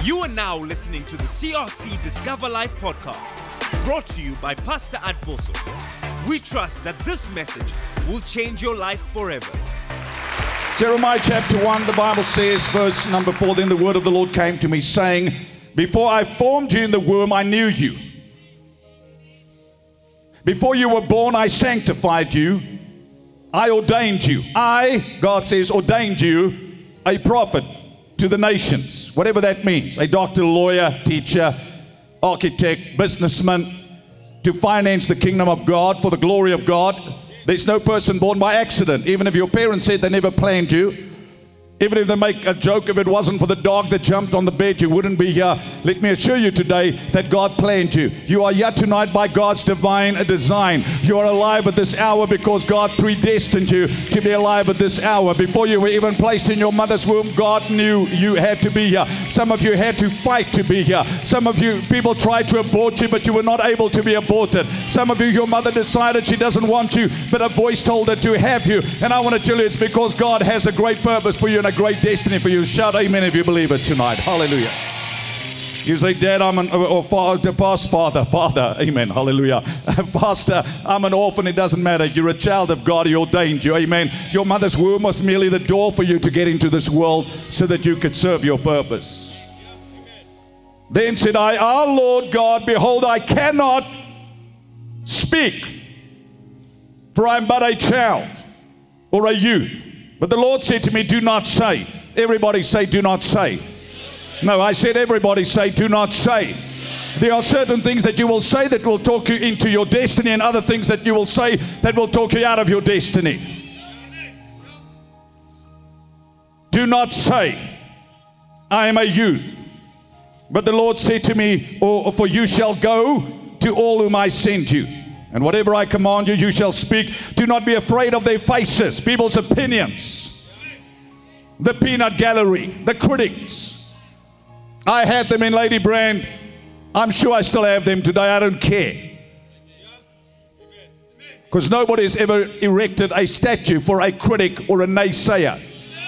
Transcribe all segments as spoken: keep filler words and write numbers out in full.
You are now listening to the C R C Discover Life podcast, brought to you by Pastor Advoso. We trust that this message will change your life forever. Jeremiah chapter one, the Bible says, verse number four, then the word of the Lord came to me, saying, before I formed you in the womb, I knew you. Before you were born, I sanctified you. I ordained you. I, God says, ordained you a prophet to the nations, whatever that means. A doctor, lawyer, teacher, architect, businessman, to finance the kingdom of God for the glory of God. There's no person born by accident. Even if your parents said they never planned you, even if they make a joke, if it wasn't for the dog that jumped on the bed, you wouldn't be here. Let me assure you today that God planned you. You are here tonight by God's divine design. You are alive at this hour because God predestined you to be alive at this hour. Before you were even placed in your mother's womb, God knew you had to be here. Some of you had to fight to be here. Some of you, people tried to abort you, but you were not able to be aborted. Some of you, your mother decided she doesn't want you, but a voice told her to have you. And I want to tell you, it's because God has a great purpose for you and a great destiny for you. Shout amen if you believe it tonight. Hallelujah. You say, Dad, I'm an, or father, past father, father, amen, hallelujah. Pastor, I'm an orphan, it doesn't matter. You're a child of God, He ordained you, amen. Your mother's womb was merely the door for you to get into this world so that you could serve your purpose. Then said I, our Lord God, behold, I cannot speak, for I am but a child or a youth. But the Lord said to me, do not say. Everybody say, do not say. No, I said everybody say, do not say. There are certain things that you will say that will talk you into your destiny, and other things that you will say that will talk you out of your destiny. Do not say, I am a youth. But the Lord said to me, or for you shall go to all whom I send you. And whatever I command you, you shall speak. Do not be afraid of their faces, people's opinions, the peanut gallery, the critics. I had them in Lady Brand. I'm sure I still have them today. I don't care. Because nobody's ever erected a statue for a critic or a naysayer.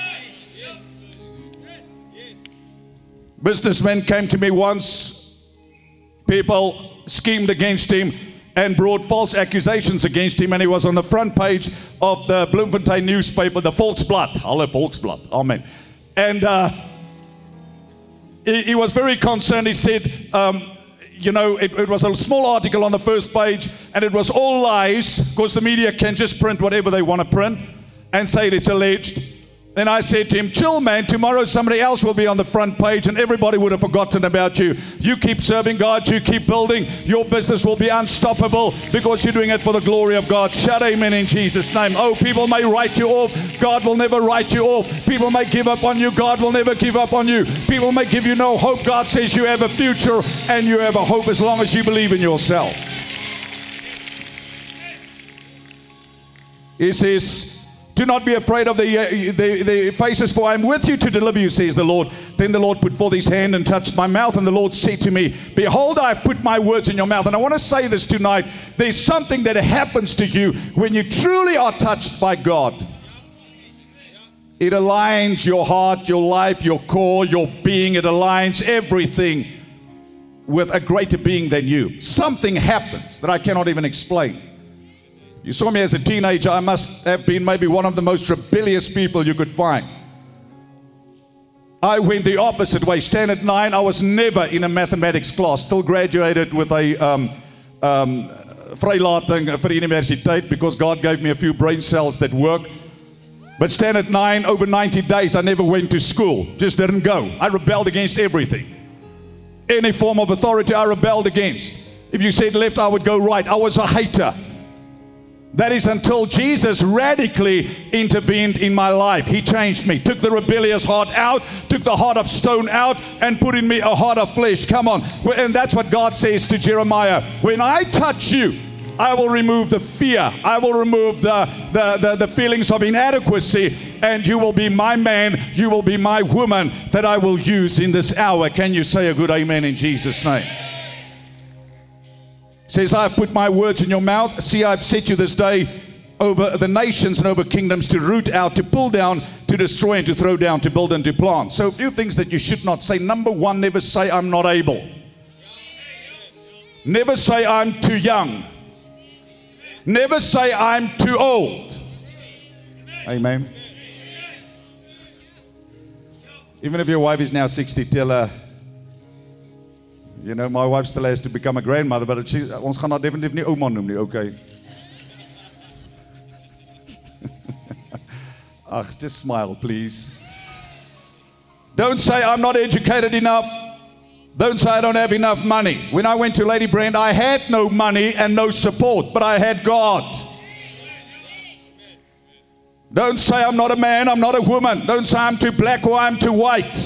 Businessmen came to me once. People schemed against him and brought false accusations against him, and he was on the front page of the Bloemfontein newspaper, the Volksblad. Hallo Volksblad, amen. And uh, he, he was very concerned. He said, um, you know, it, it was a small article on the first page, and it was all lies, because the media can just print whatever they want to print and say it's alleged. And I said to him, chill man, tomorrow somebody else will be on the front page and everybody would have forgotten about you. You keep serving God, you keep building, your business will be unstoppable because you're doing it for the glory of God. Shout amen in Jesus' name. Oh, people may write you off, God will never write you off. People may give up on you, God will never give up on you. People may give you no hope, God says you have a future and you have a hope as long as you believe in yourself. He says, do not be afraid of the, uh, the, the faces, for I am with you to deliver you, says the Lord. Then the Lord put forth His hand and touched my mouth, and the Lord said to me, behold, I have put my words in your mouth. And I want to say this tonight. There's something that happens to you when you truly are touched by God. It aligns your heart, your life, your core, your being. It aligns everything with a greater being than you. Something happens that I cannot even explain. You saw me as a teenager. I must have been maybe one of the most rebellious people you could find. I went the opposite way. Standard nine, I was never in a mathematics class. Still graduated with a um, um, vrylating vir die universiteit because God gave me a few brain cells that work. But standard nine, over ninety days, I never went to school. Just didn't go. I rebelled against everything. Any form of authority I rebelled against. If you said left, I would go right. I was a hater. That is until Jesus radically intervened in my life. He changed me, took the rebellious heart out, took the heart of stone out, and put in me a heart of flesh. Come on. And that's what God says to Jeremiah. When I touch you, I will remove the fear. I will remove the, the, the, the feelings of inadequacy, and you will be my man, you will be my woman that I will use in this hour. Can you say a good amen in Jesus' name? Says, I have put my words in your mouth. See, I've set you this day over the nations and over kingdoms, to root out, to pull down, to destroy, and to throw down, to build and to plant. So a few things that you should not say. Number one, never say I'm not able. Never say I'm too young. Never say I'm too old. Amen. Even if your wife is now sixty, tell her, you know, my wife still has to become a grandmother, but she, ons gaan haar definitief nie ouma noem nie, okay? Ach, just smile, please. Don't say I'm not educated enough. Don't say I don't have enough money. When I went to Lady Brand, I had no money and no support, but I had God. Don't say I'm not a man, I'm not a woman. Don't say I'm too black or I'm too white.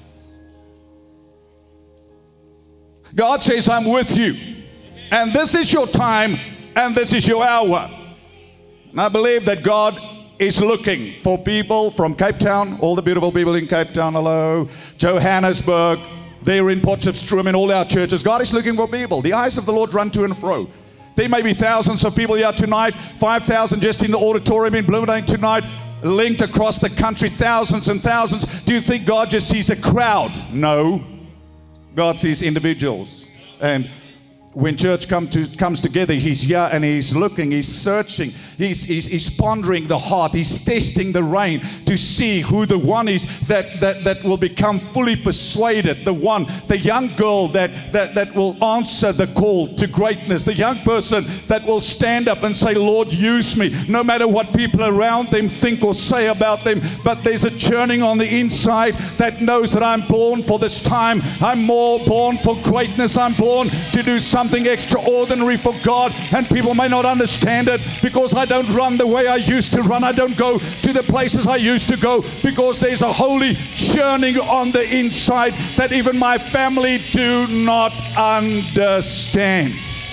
God says I'm with you. And this is your time and this is your hour. And I believe that God is looking for people from Cape Town, all the beautiful people in Cape Town, hello, Johannesburg, there in Potchefstroom, in all our churches. God is looking for people. The eyes of the Lord run to and fro. There may be thousands of people here tonight, five thousand just in the auditorium in Bloemfontein tonight, linked across the country, thousands and thousands. Do you think God just sees a crowd? No. God sees individuals. And when church come to, comes together, He's here and He's looking, He's searching, He's, he's, he's pondering the heart, He's testing the rein to see who the one is that, that, that will become fully persuaded. The one, the young girl that, that, that will answer the call to greatness. The young person that will stand up and say, Lord, use me. No matter what people around them think or say about them, but there's a churning on the inside that knows that I'm born for this time. I'm more born for greatness. I'm born to do something Something extraordinary for God, and people may not understand it because I don't run the way I used to run. I don't go to the places I used to go because there's a holy churning on the inside that even my family do not understand.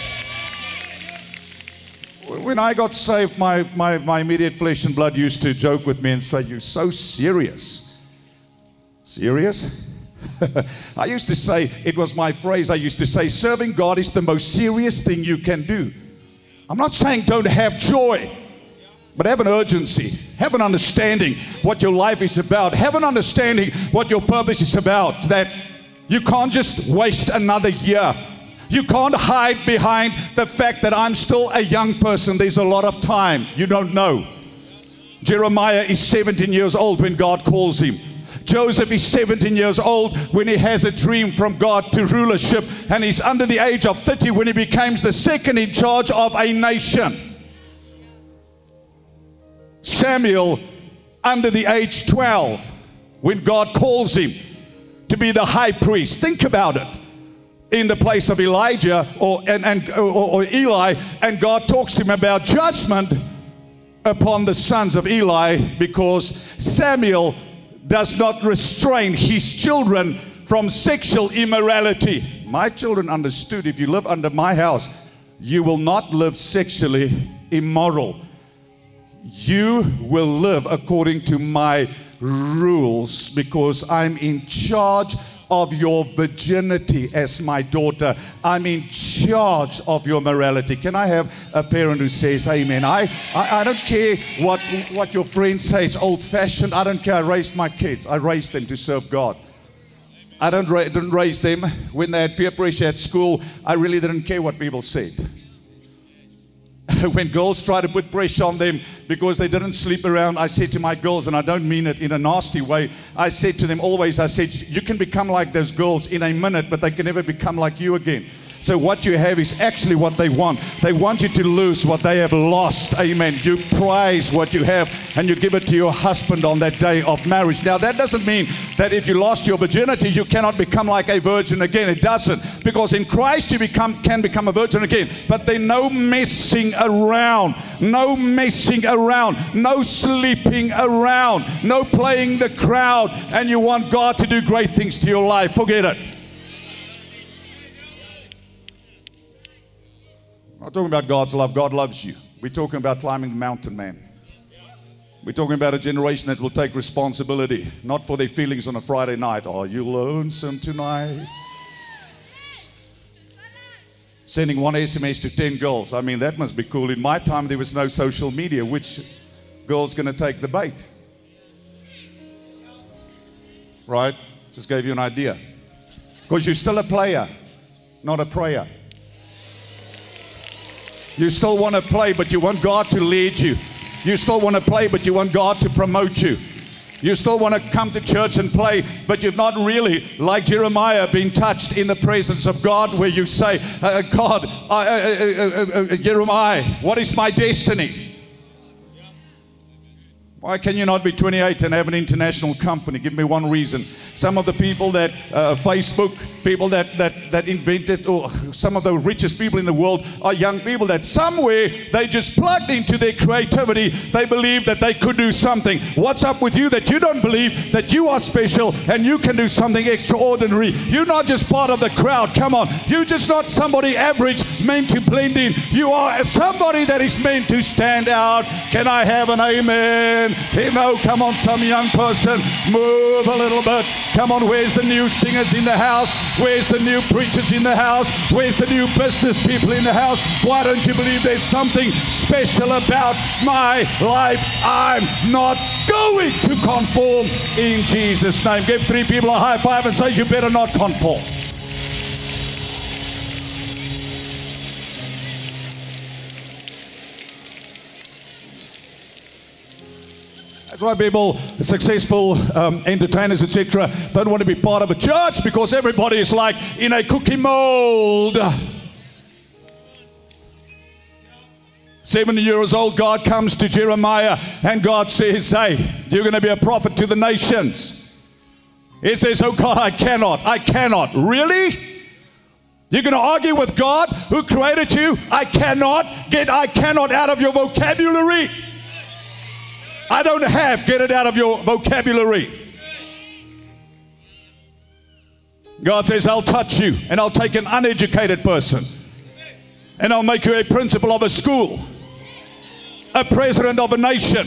When I got saved, my, my, my immediate flesh and blood used to joke with me and say, "You're so serious." Serious? I used to say, it was my phrase, I used to say, serving God is the most serious thing you can do. I'm not saying don't have joy, but have an urgency, have an understanding what your life is about, have an understanding what your purpose is about, that you can't just waste another year. You can't hide behind the fact that I'm still a young person. There's a lot of time. You don't know. Jeremiah is seventeen years old when God calls him. Joseph is seventeen years old when he has a dream from God to rulership, and he's under the age of thirty when he becomes the second in charge of a nation. Samuel, under the age twelve, when God calls him to be the high priest. Think about it. In the place of Elijah or, and, and, or, or Eli, and God talks to him about judgment upon the sons of Eli because Samuel does not restrain his children from sexual immorality. My children understood, if you live under my house, you will not live sexually immoral. You will live according to my rules because I'm in charge of your virginity as my daughter. I'm in charge of your morality. Can I have a parent who says amen? I, I, I don't care what, what your friends say. It's old-fashioned. I don't care. I raised my kids. I raised them to serve God. I don't, ra- didn't raise them when they had peer pressure at school. I really didn't care what people said. When girls try to put pressure on them because they didn't sleep around, I said to my girls, and I don't mean it in a nasty way, I said to them always, I said, you can become like those girls in a minute, but they can never become like you again. So what you have is actually what they want. They want you to lose what they have lost. Amen. You prize what you have and you give it to your husband on that day of marriage. Now that doesn't mean that if you lost your virginity, you cannot become like a virgin again. It doesn't. Because in Christ you become can become a virgin again. But there's no messing around. No messing around. No sleeping around. No playing the crowd. And you want God to do great things to your life. Forget it. We're not talking about God's love. God loves you. We're talking about climbing the mountain, man. We're talking about a generation that will take responsibility, not for their feelings on a Friday night. Are you lonesome tonight? sending one S M S to ten girls. I mean, that must be cool. In my time, there was no social media. Which girl's going to take the bait? Right? Just gave you an idea. Because you're still a player, not a prayer. You still want to play, but you want God to lead you. You still want to play, but you want God to promote you. You still want to come to church and play, but you've not really, like Jeremiah, been touched in the presence of God, where you say, uh, God, uh, uh, uh, uh, Jeremiah, what is my destiny? Why can you not be twenty-eight and have an international company? Give me one reason. Some of the people that, uh, Facebook, people that, that, that invented, or some of the richest people in the world are young people that somewhere they just plugged into their creativity. They believe that they could do something. What's up with you that you don't believe that you are special and you can do something extraordinary? You're not just part of the crowd. Come on. You're just not somebody average meant to blend in. You are somebody that is meant to stand out. Can I have an amen? You know, come on, some young person, move a little bit. Come on, where's the new singers in the house? Where's the new preachers in the house? Where's the new business people in the house? Why don't you believe there's something special about my life? I'm not going to conform in Jesus' name. Give three people a high five and say, you better not conform. That's why people, successful um, entertainers, et cetera, don't want to be part of a church, because everybody is like in a cookie mold. seventy years old, God comes to Jeremiah and God says, hey, you're going to be a prophet to the nations. He says, oh God, I cannot, I cannot. Really? You're going to argue with God who created you? I cannot. Get I cannot out of your vocabulary. I don't have, get it out of your vocabulary. God says, I'll touch you, and I'll take an uneducated person, and I'll make you a principal of a school, a president of a nation.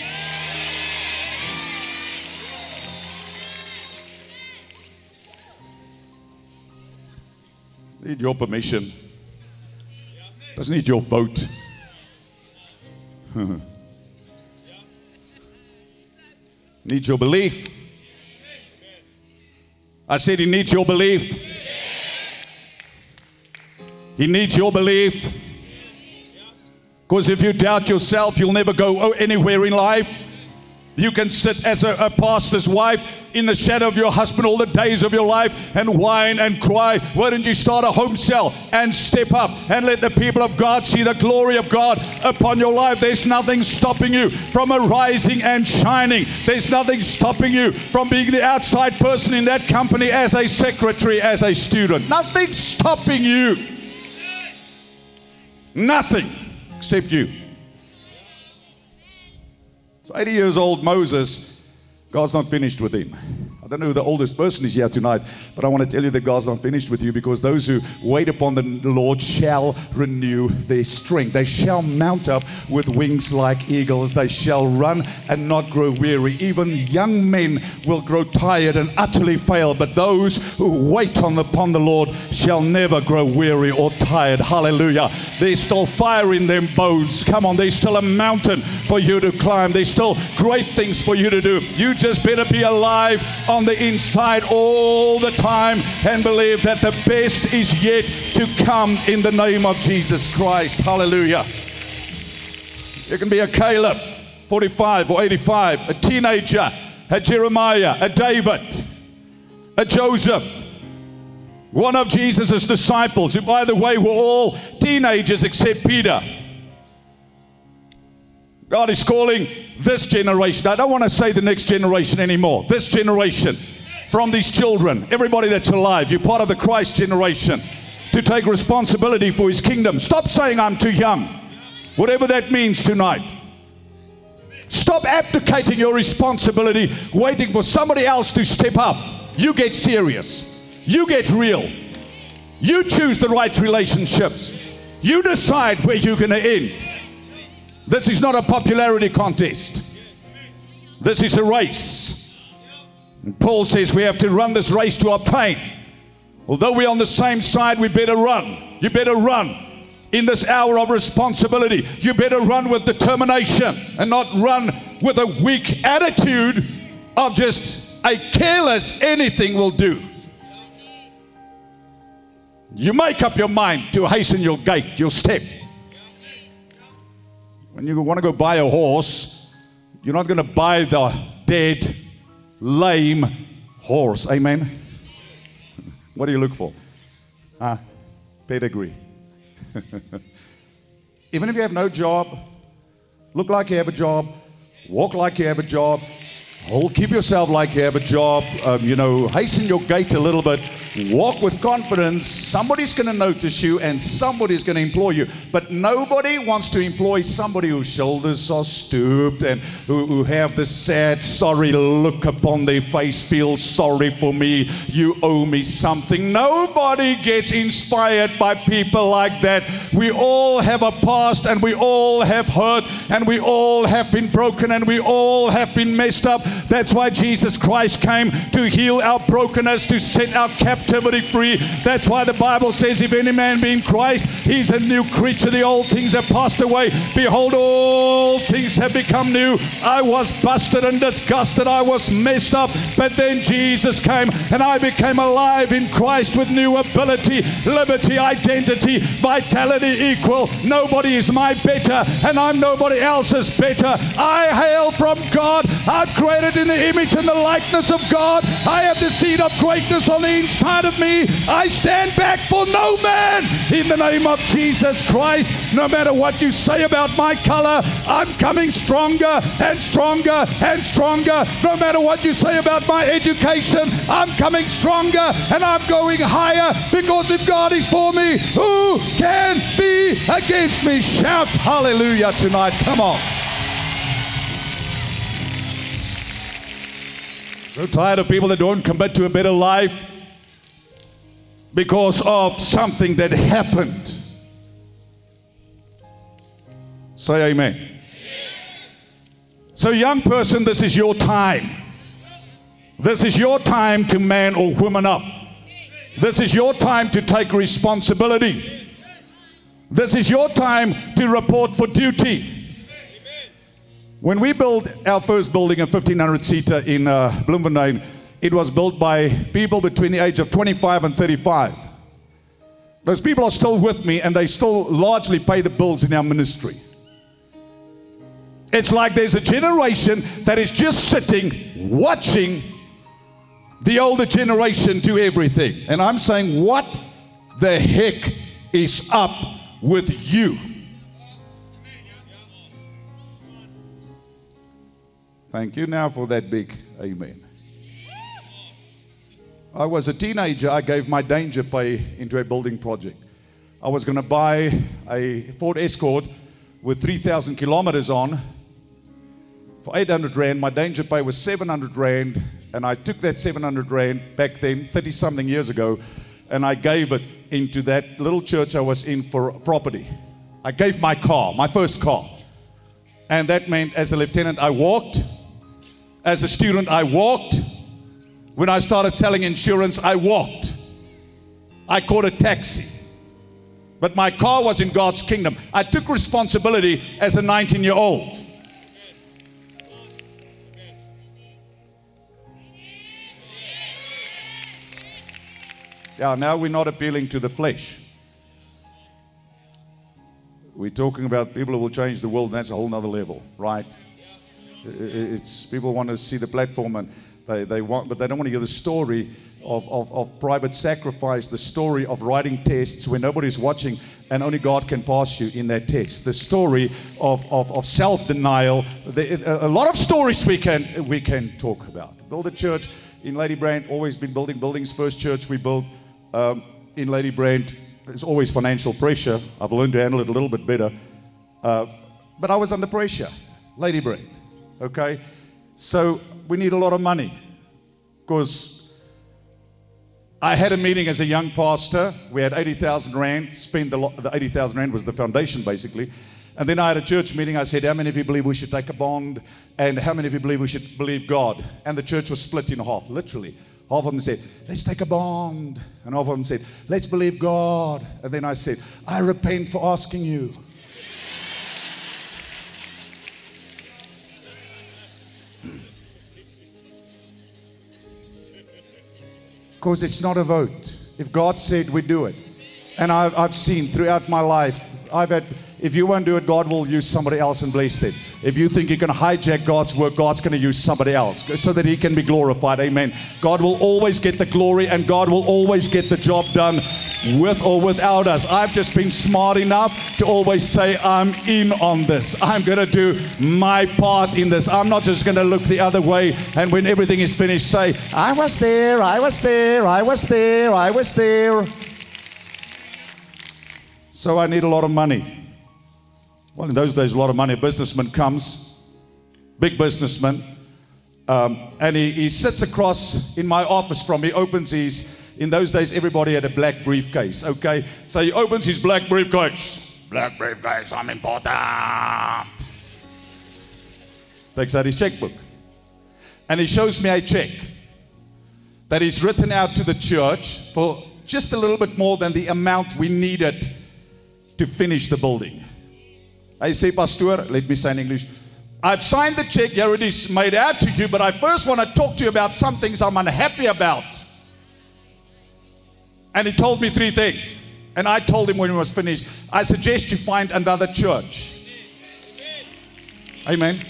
Need your permission. Doesn't need your vote. Needs your belief. I said he needs your belief. He needs your belief. Because if you doubt yourself, you'll never go anywhere in life. You can sit as a, a pastor's wife in the shadow of your husband all the days of your life and whine and cry. Why don't you start a home cell and step up and let the people of God see the glory of God upon your life? There's nothing stopping you from arising and shining. There's nothing stopping you from being the outside person in that company as a secretary, as a student. Nothing stopping you. Nothing except you. So eighty years old Moses, God's not finished with him. I don't know who the oldest person is here tonight, but I want to tell you that God's not finished with you, because those who wait upon the Lord shall renew their strength. They shall mount up with wings like eagles. They shall run and not grow weary. Even young men will grow tired and utterly fail, but those who wait on upon the Lord shall never grow weary or tired. Hallelujah. There's still fire in them bones. Come on, there's still a mountain for you to climb. There's still great things for you to do. You just better be alive on the inside all the time and believe that the best is yet to come in the name of Jesus Christ. Hallelujah. You can be a Caleb, forty-five or eighty-five, a teenager, a Jeremiah, a David, a Joseph, one of Jesus' disciples, who, by the way, were all teenagers except Peter. God is calling this generation. I don't want to say the next generation anymore. This generation, from these children, everybody that's alive, you're part of the Christ generation, to take responsibility for his kingdom. Stop saying I'm too young, whatever that means tonight. Stop abdicating your responsibility, waiting for somebody else to step up. You get serious. You get real. You choose the right relationships. You decide where you're going to end. This is not a popularity contest. This is a race. And Paul says we have to run this race to obtain Although we're on the same side, we better run. You better run. In this hour of responsibility, you better run with determination and not run with a weak attitude of just a careless anything will do. You make up your mind to hasten your gait, your step. When you want to go buy a horse, you're not going to buy the dead, lame horse. Amen? What do you look for? Ah, pedigree. Even if you have no job, look like you have a job, walk like you have a job, hold, keep yourself like you have a job, um, you know, hasten your gait a little bit, walk with confidence. Somebody's going to notice you and somebody's going to employ you. But nobody wants to employ somebody whose shoulders are stooped and who, who have this sad, sorry look upon their face, feel sorry for me, you owe me something. Nobody gets inspired by people like that. We all have a past and we all have hurt and we all have been broken and we all have been messed up. That's why Jesus Christ came to heal our brokenness, to set our captivity free. That's why the Bible says, if any man be in Christ, he's a new creature. The old things have passed away. Behold, all things have become new. I was busted and disgusted. I was messed up. But then Jesus came and I became alive in Christ with new ability, liberty, identity, vitality equal. Nobody is my better and I'm nobody else's better. I hail from God. I'm created in the image and the likeness of God. I have the seed of greatness on the inside of me. I stand back for no man in the name of Jesus Christ. No matter what you say about my color, I'm coming stronger and stronger and stronger. No matter what you say about my education, I'm coming stronger and I'm going higher, because if God is for me, who can be against me? Shout hallelujah tonight. Come on. So tired of people that don't commit to a better life because of something that happened. Say amen. So young person, this is your time. This is your time to man or woman up. This is your time to take responsibility. This is your time to report for duty. When we built our first building, a fifteen hundred seater in uh, Bloemfontein, it was built by people between the age of twenty-five and thirty-five. Those people are still with me and they still largely pay the bills in our ministry. It's like there's a generation that is just sitting, watching the older generation do everything. And I'm saying, what the heck is up with you? Thank you now for that big amen. I was a teenager. I gave my danger pay into a building project. I was going to buy a Ford Escort with three thousand kilometers on for eight hundred rand. My danger pay was seven hundred rand, and I took that seven hundred rand back then, thirty something years ago, and I gave it into that little church I was in for property. I gave my car, my first car. And that meant as a lieutenant, I walked. As a student, I walked. When I started selling insurance, I walked. I caught a taxi. But my car was in God's kingdom. I took responsibility as a nineteen-year-old. Yeah, now we're not appealing to the flesh. We're talking about people who will change the world, and that's a whole nother level, right? It's people want to see the platform, and they, they want, but they don't want to hear the story of, of, of private sacrifice, the story of writing tests where nobody's watching and only God can pass you in that test. The story of, of, of self-denial. The, a lot of stories we can we can talk about. Build a church in Lady Brand. Always been building buildings. First church we built um, in Lady Brand. There's always financial pressure. I've learned to handle it a little bit better. Uh, but I was under pressure. Lady Brand. Okay, so we need a lot of money, because I had a meeting as a young pastor. We had eighty thousand rand, spent the, lo- the eighty thousand rand was the foundation basically. And then I had a church meeting. I said, how many of you believe we should take a bond? And how many of you believe we should believe God? And the church was split in half, literally. Half of them said, let's take a bond. And half of them said, let's believe God. And then I said, I repent for asking you. Because it's not a vote. If God said, we do it. And I've, I've seen throughout my life, I've had, if you won't do it, God will use somebody else and bless them. If you think you can hijack God's work, God's going to use somebody else so that He can be glorified. Amen. God will always get the glory, and God will always get the job done with or without us. I've just been smart enough to always say, I'm in on this. I'm going to do my part in this. I'm not just going to look the other way and when everything is finished say, I was there, I was there, I was there, I was there. So I need a lot of money. Well, in those days, a lot of money. A businessman comes, big businessman, um, and he, he sits across in my office from me, he opens his, in those days, everybody had a black briefcase, okay? So he opens his black briefcase. Black briefcase, I'm important. Takes out his checkbook. And he shows me a check that he's written out to the church for just a little bit more than the amount we needed to finish the building. I say, Pastor, let me say in English, I've signed the check, here it is made out to you, but I first want to talk to you about some things I'm unhappy about. And he told me three things. And I told him when he was finished, I suggest you find another church. Amen.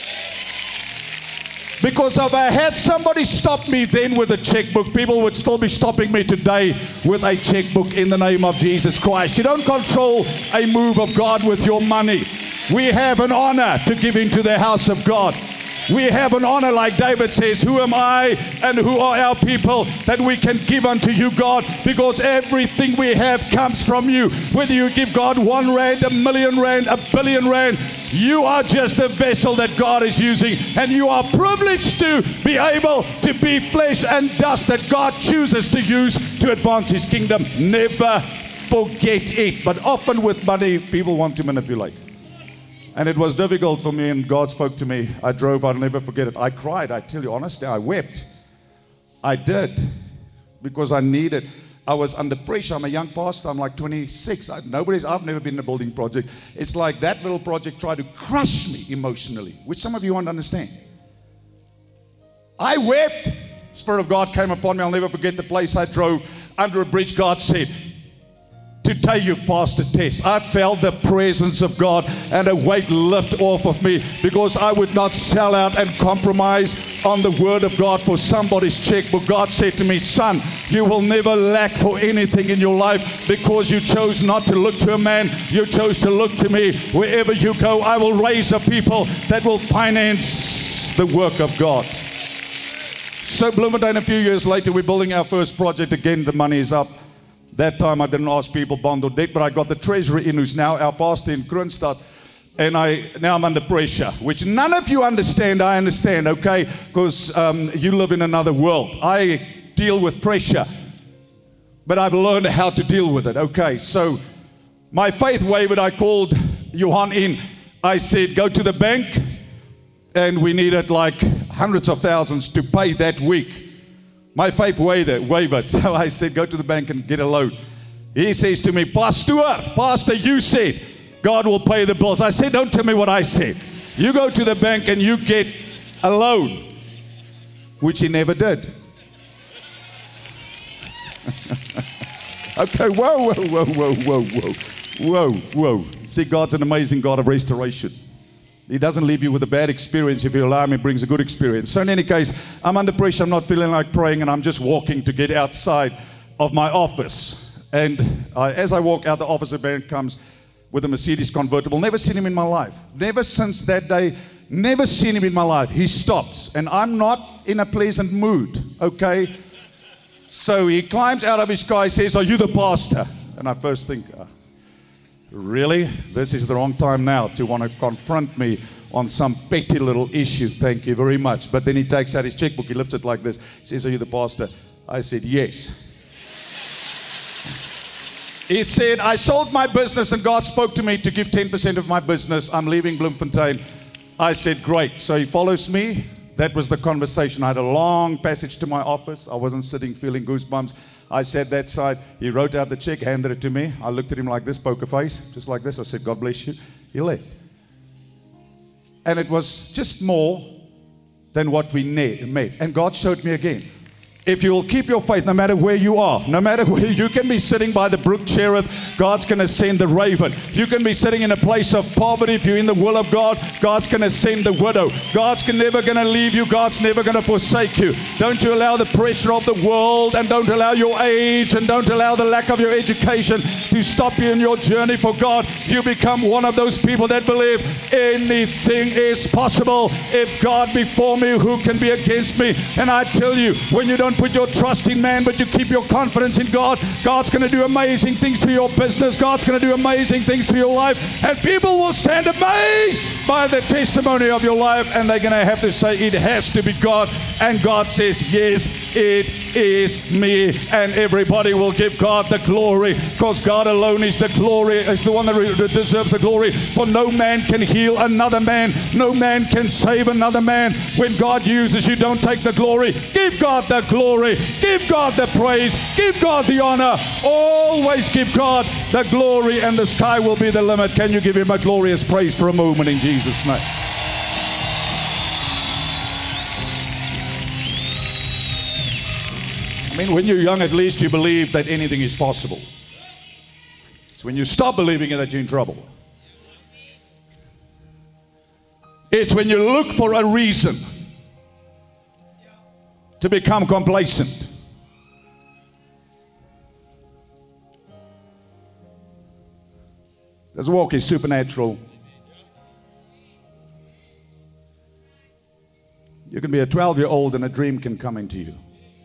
Because if I had somebody stop me then with a checkbook, people would still be stopping me today with a checkbook in the name of Jesus Christ. You don't control a move of God with your money. We have an honor to give into the house of God. We have an honor, like David says, who am I and who are our people that we can give unto you, God, because everything we have comes from you. Whether you give God one rand, a million rand, a billion rand, you are just the vessel that God is using, and you are privileged to be able to be flesh and dust that God chooses to use to advance His kingdom. Never forget it. But often with money, people want to manipulate. And it was difficult for me, and God spoke to me. I drove, I'll never forget it. I cried, I tell you honestly, I wept. I did, because I needed, I was under pressure. I'm a young pastor, I'm like twenty-six. I, nobody's, I've never been in a building project. It's like that little project tried to crush me emotionally, which some of you won't understand. I wept. Spirit of God came upon me. I'll never forget the place I drove under a bridge. God said, today you've passed a test. I felt the presence of God and a weight lift off of me, because I would not sell out and compromise on the word of God for somebody's checkbook. God said to me, son, you will never lack for anything in your life, because you chose not to look to a man. You chose to look to me. Wherever you go, I will raise a people that will finance the work of God. So Bloemfontein, a few years later, we're building our first project again. The money is up. That time I didn't ask people bond or debt, but I got the treasurer in, who's now our pastor in Kroonstad. And I now I'm under pressure, which none of you understand. I understand, okay? Because um, you live in another world. I deal with pressure, but I've learned how to deal with it, okay? So my faith wavered. I called Johan in. I said, go to the bank. And we needed like hundreds of thousands to pay that week. My faith wavered, so I said, go to the bank and get a loan. He says to me, Pastor, Pastor, you said God will pay the bills. I said, don't tell me what I said. You go to the bank and you get a loan, which he never did. Okay, whoa, whoa, whoa, whoa, whoa, whoa, whoa, whoa. See, God's an amazing God of restoration. He doesn't leave you with a bad experience. If you allow him, he brings a good experience. So in any case, I'm under pressure. I'm not feeling like praying, and I'm just walking to get outside of my office. And uh, as I walk out the office, a man comes with a Mercedes convertible. Never seen him in my life. Never since that day. Never seen him in my life. He stops, and I'm not in a pleasant mood, okay? So he climbs out of his car. He says, are you the pastor? And I first think, uh, really? This is the wrong time now to want to confront me on some petty little issue. Thank you very much. But then he takes out his checkbook. He lifts it like this. He says, are you the pastor? I said, yes. He said, I sold my business and God spoke to me to give ten percent of my business. I'm leaving Bloemfontein. I said, great. So he follows me. That was the conversation. I had a long passage to my office. I wasn't sitting feeling goosebumps. I sat that side. He wrote out the check, handed it to me. I looked at him like this, poker face, just like this. I said, God bless you. He left. And it was just more than what we need, made. And God showed me again. If you will keep your faith, no matter where you are, no matter where you can be sitting by the brook Cherith, God's going to send the raven. You can be sitting in a place of poverty. If you're in the will of God, God's going to send the widow. God's never going to leave you. God's never going to forsake you. Don't you allow the pressure of the world, and don't allow your age, and don't allow the lack of your education to stop you in your journey for God. You become one of those people that believe anything is possible. If God be for me, who can be against me? And I tell you, when you don't put your trust in man, but you keep your confidence in God, God's going to do amazing things to your business. God's going to do amazing things to your life, and people will stand amazed by the testimony of your life, and they're going to have to say, it has to be God. And God says, yes, it is me. And everybody will give God the glory, because God alone is the glory, is the one that deserves the glory. For no man can heal another man. No man can save another man. When God uses you, don't take the glory. Give God the glory. Give God the praise. Give God the honor. Always give God the glory, and the sky will be the limit. Can you give him a glorious praise for a moment in Jesus' name? I mean, when you're young, at least you believe that anything is possible. It's when you stop believing it that you're in trouble. It's when you look for a reason to become complacent. This walk is supernatural. You can be a twelve-year-old and a dream can come into you.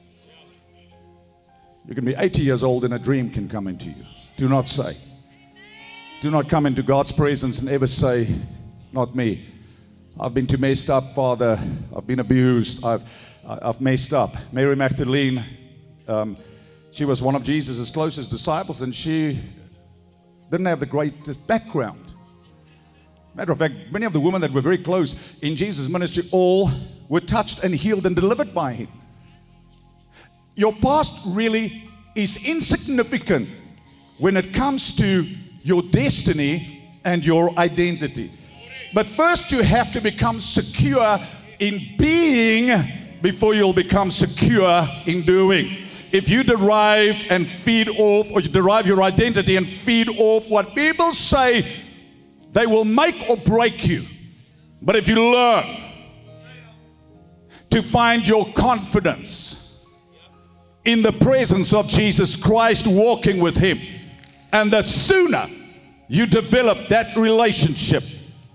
You can be eighty years old and a dream can come into you. Do not say. Do not come into God's presence and ever say, not me. I've been too messed up, Father. I've been abused. I've I've messed up. Mary Magdalene, um, she was one of Jesus' closest disciples, and she didn't have the greatest background. Matter of fact, many of the women that were very close in Jesus' ministry, all were touched and healed and delivered by him. Your past really is insignificant when it comes to your destiny and your identity. But first you have to become secure in being before you'll become secure in doing. If you derive and feed off, or you derive your identity and feed off what people say, they will make or break you. But if you learn to find your confidence in the presence of Jesus Christ, walking with him, and the sooner you develop that relationship,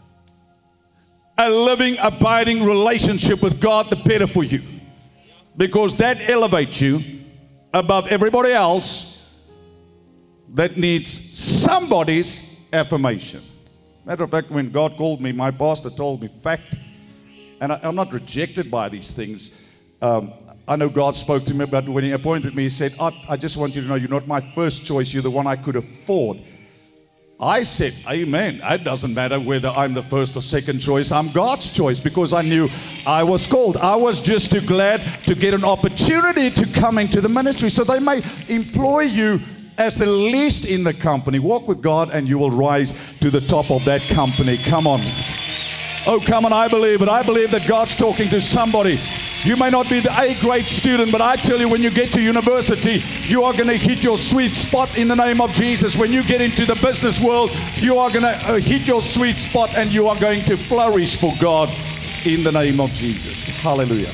a living, abiding relationship with God, the better for you. Because that elevates you above everybody else that needs somebody's affirmation. Matter of fact, when God called me, my pastor told me, fact, and I, I'm not rejected by these things. Um, I know God spoke to me, but when he appointed me, he said, I, I just want you to know you're not my first choice, you're the one I could afford. I said, amen. It doesn't matter whether I'm the first or second choice. I'm God's choice, because I knew I was called. I was just too glad to get an opportunity to come into the ministry. So they may employ you as the least in the company. Walk with God and you will rise to the top of that company. Come on. Oh, come on, I believe it. I believe that God's talking to somebody. You may not be the A-grade student, but I tell you, when you get to university, you are going to hit your sweet spot in the name of Jesus. When you get into the business world, you are going to uh, hit your sweet spot, and you are going to flourish for God in the name of Jesus. Hallelujah.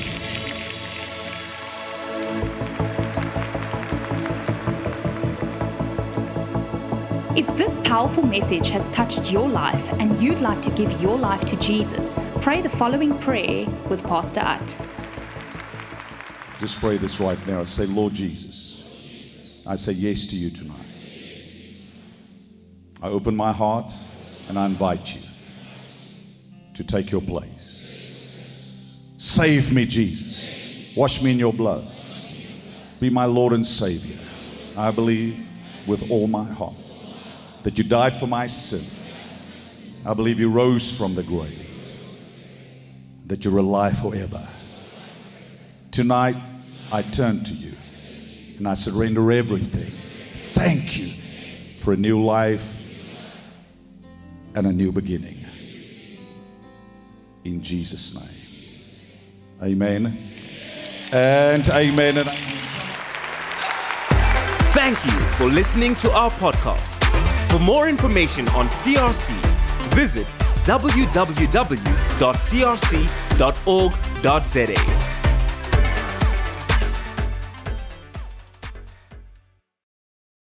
If this powerful message has touched your life and you'd like to give your life to Jesus, pray the following prayer with Pastor At. Just pray this right now. Say, Lord Jesus, I say yes to you tonight. I open my heart and I invite you to take your place. Save me, Jesus. Wash me in your blood. Be my Lord and Savior. I believe with all my heart that you died for my sin. I believe you rose from the grave, that you're alive forever. Tonight, I turn to you and I surrender everything. Thank you for a new life and a new beginning. In Jesus' name. Amen. And amen. And Thank you for listening to our podcast. For more information on C R C, visit w w w dot c r c dot org dot z a.